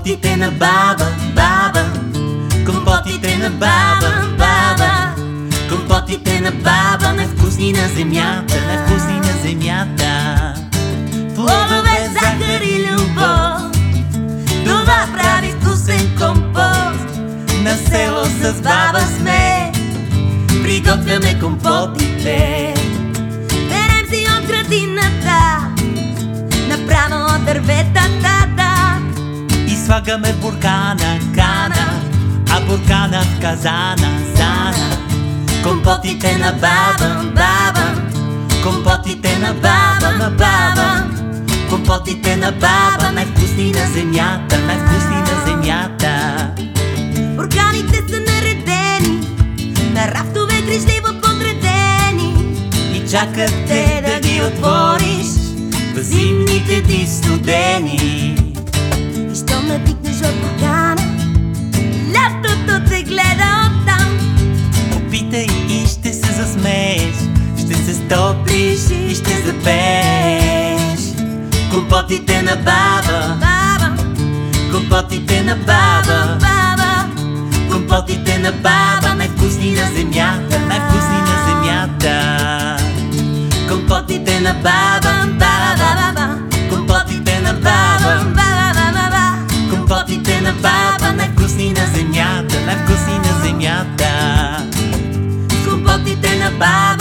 Компотите на баба, баба, компотите на баба, баба, компотите на баба, най-вкусни на земята, най-вкусни на земята. Плодове, захар и любов, това прави вкусен компот. На село с баба сме, приготвяме компотите. Берем си от градината, направо от дърветата, и слагаме в буркана кана, а буркана в казана зана. Компотите на баба, баба, компотите на баба, баба, компотите на баба, най-вкусни на земята, най-вкусни на земята. Бурканите са наредени, на рафтове грижливо подредени, и чакат те да ги отвориш в зимните дни студени. И щом надигнеш от буркана, лятото те гледа оттам. Опитай и ще се засмееш, ще се стопиш и ще запееш. Компотите на баба, баба, компотите на баба, баба, компотите на баба, най-вкусни на земята, най-вкусни на земята. Компотите на баба, баба, баба, компотите на баба, баба, баба, компотите на баба, най-вкусни на земята, най-вкусни на земята. Компотите на баба.